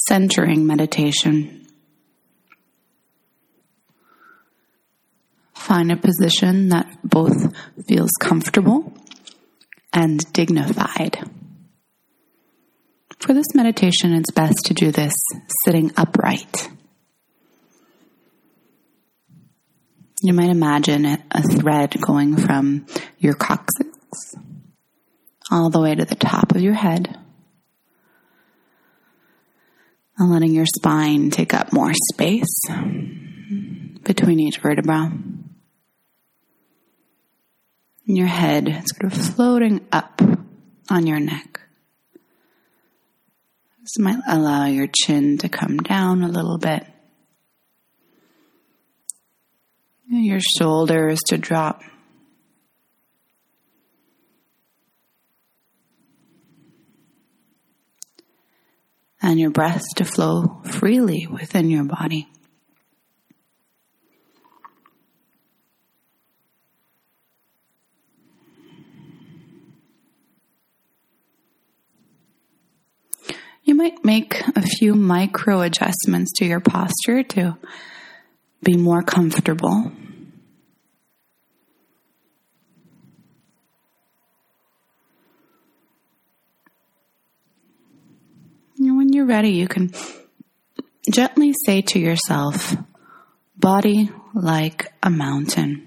centering meditation. Find a position that both feels comfortable and dignified. For this meditation, it's best to do this sitting upright. You might imagine a thread going from your coccyx all the way to the top of your head, and letting your spine take up more space between each vertebra. And your head sort of floating up on your neck. This might allow your chin to come down a little bit. Your shoulders to drop. And your breath to flow freely within your body. You might make a few micro adjustments to your posture to be more comfortable. And when you're ready, you can gently say to yourself, body like a mountain.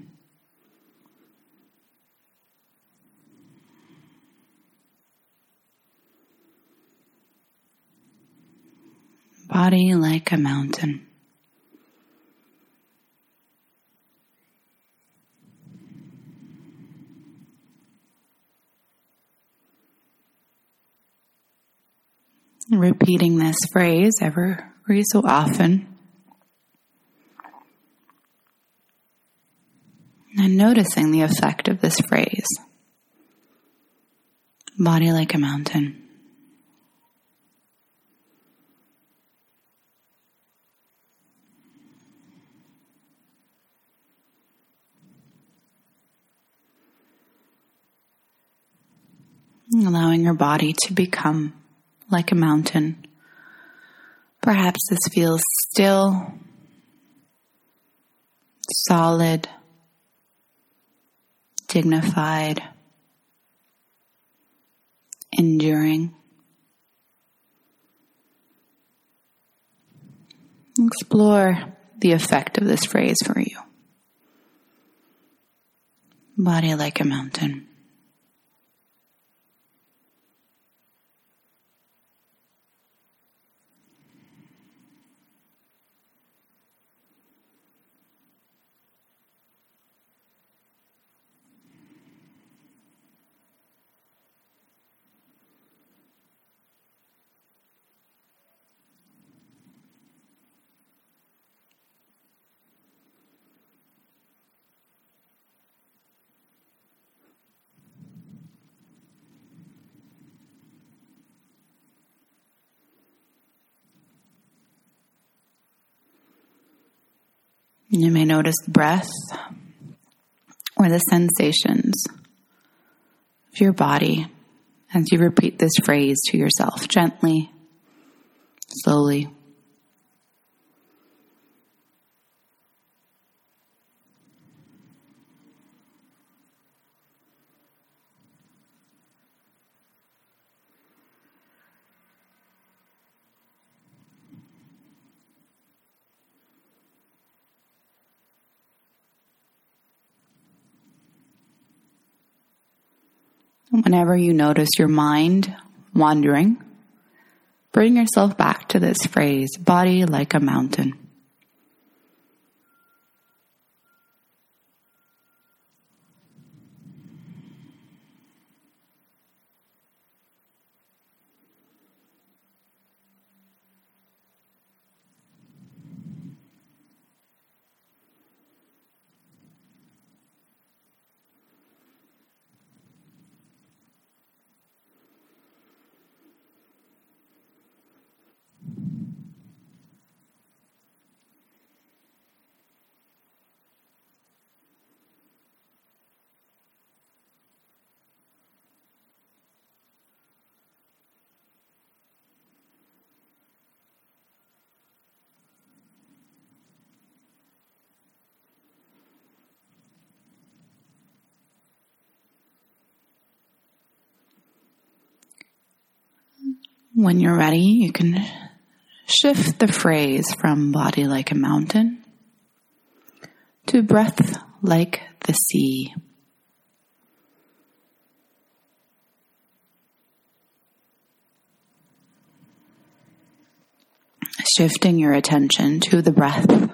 Body like a mountain. Repeating this phrase every so often. And noticing the effect of this phrase. Body like a mountain. Allowing your body to become like a mountain. Perhaps this feels still, solid, dignified, enduring. Explore the effect of this phrase for you. Body like a mountain. You may notice the breath or the sensations of your body as you repeat this phrase to yourself gently, slowly. Whenever you notice your mind wandering, bring yourself back to this phrase, body like a mountain. When you're ready, you can shift the phrase from body like a mountain to breath like the sea. Shifting your attention to the breath,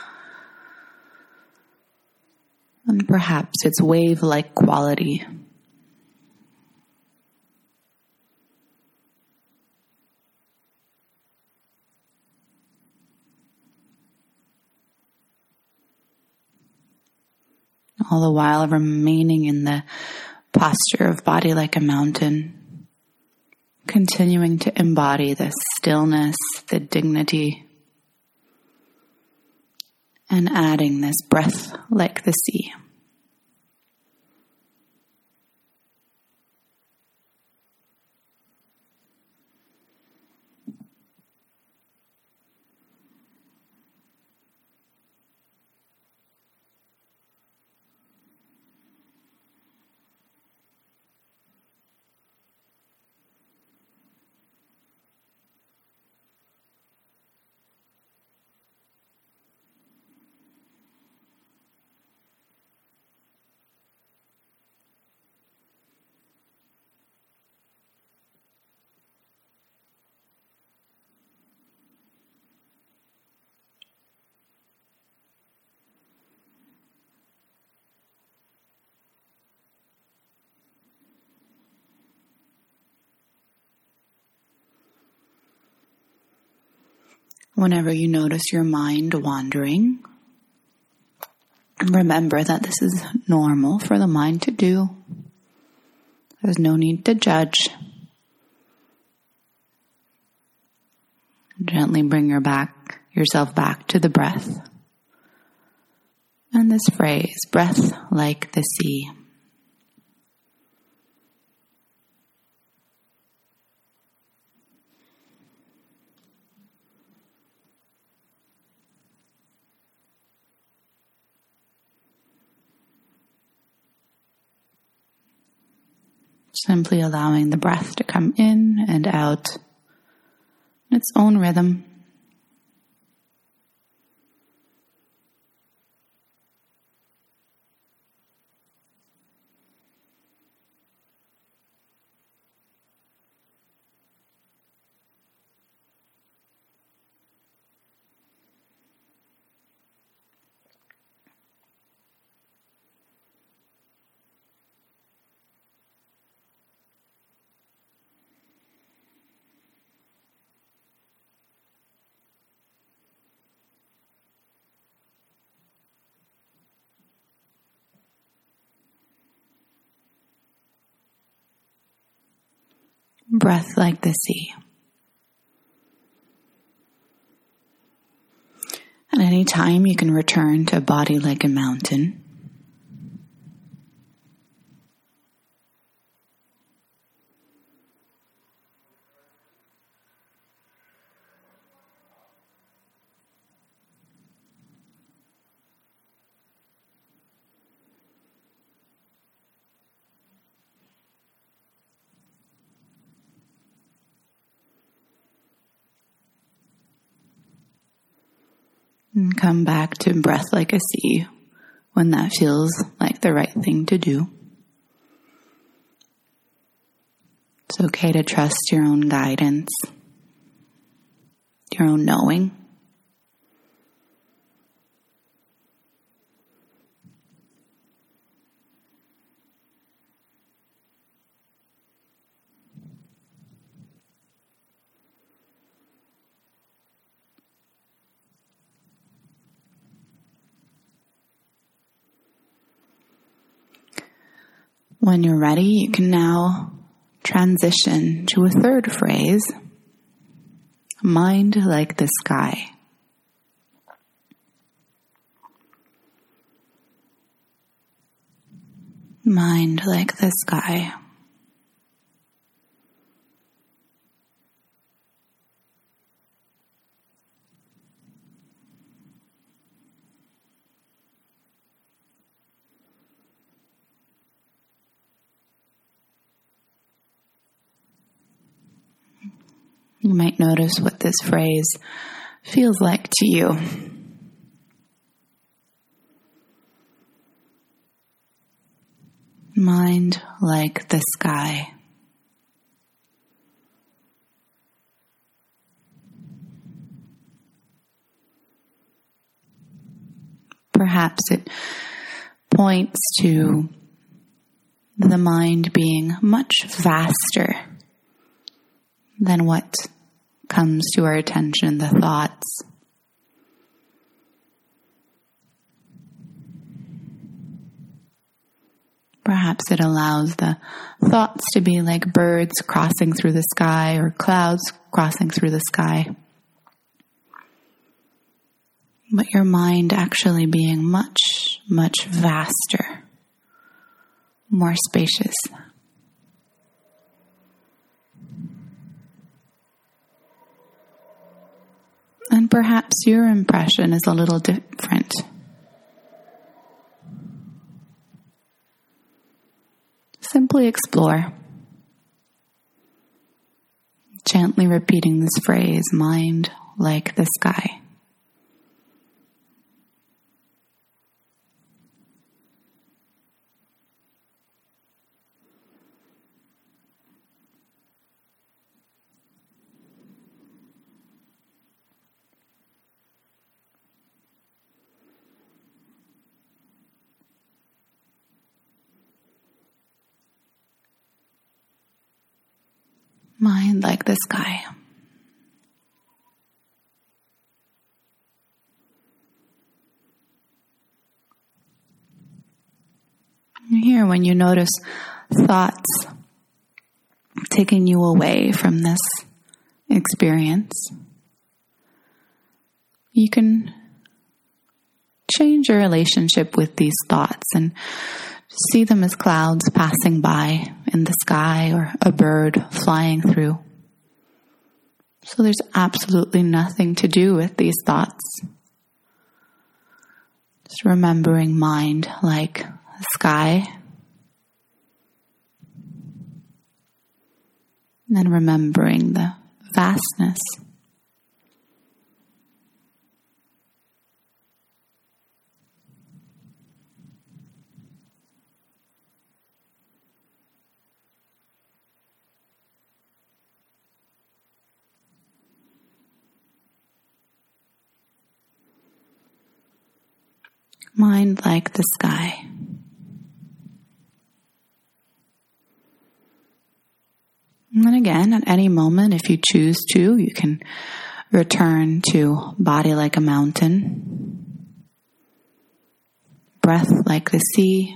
and perhaps its wave-like quality. All the while remaining in the posture of body like a mountain, continuing to embody the stillness, the dignity, and adding this breath like the sea. Whenever you notice your mind wandering, remember that this is normal for the mind to do. There's no need to judge. Gently bring yourself back to the breath. And this phrase, breath like the sea. Simply allowing the breath to come in and out in its own rhythm. Breath like the sea. At any time, you can return to a body like a mountain. And come back to breath like a sea when that feels like the right thing to do. It's okay to trust your own guidance, your own knowing. When you're ready, you can now transition to a third phrase, mind like the sky. Mind like the sky. You might notice what this phrase feels like to you. Mind like the sky. Perhaps it points to the mind being much vaster than what comes to our attention, the thoughts. Perhaps it allows the thoughts to be like birds crossing through the sky or clouds crossing through the sky. But your mind actually being much, much vaster, more spacious. And perhaps your impression is a little different. Simply explore. Gently repeating this phrase, mind like the sky. Mind like the sky. Here, when you notice thoughts taking you away from this experience, you can change your relationship with these thoughts and see them as clouds passing by in the sky or a bird flying through. So there's absolutely nothing to do with these thoughts. Just remembering mind like the sky. And remembering the vastness. Mind like the sky. And then again, at any moment, if you choose to, you can return to body like a mountain, breath like the sea,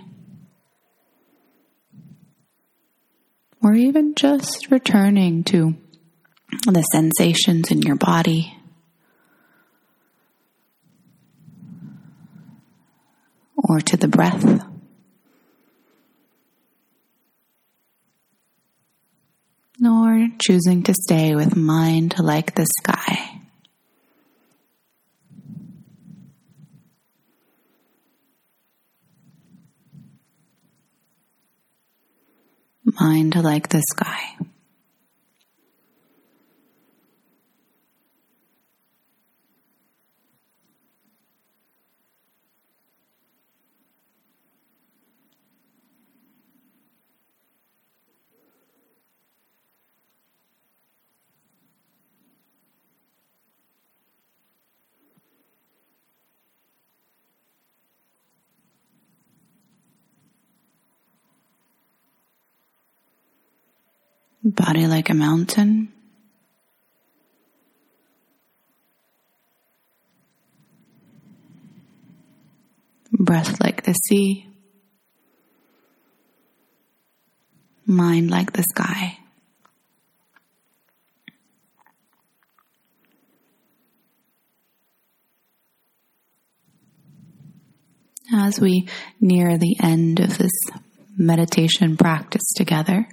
or even just returning to the sensations in your body. Or to the breath. Nor choosing to stay with mind like the sky. Mind like the sky. Body like a mountain. Breath like the sea. Mind like the sky. As we near the end of this meditation practice together,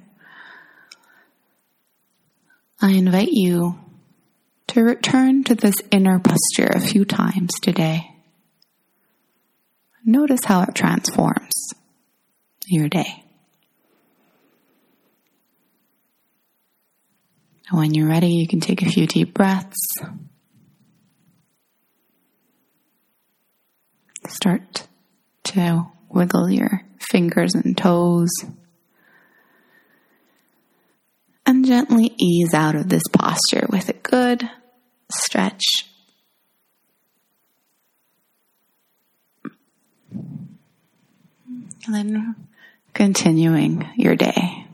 I invite you to return to this inner posture a few times today. Notice how it transforms your day. And when you're ready, you can take a few deep breaths. Start to wiggle your fingers and toes. And gently ease out of this posture with a good stretch. And then continuing your day.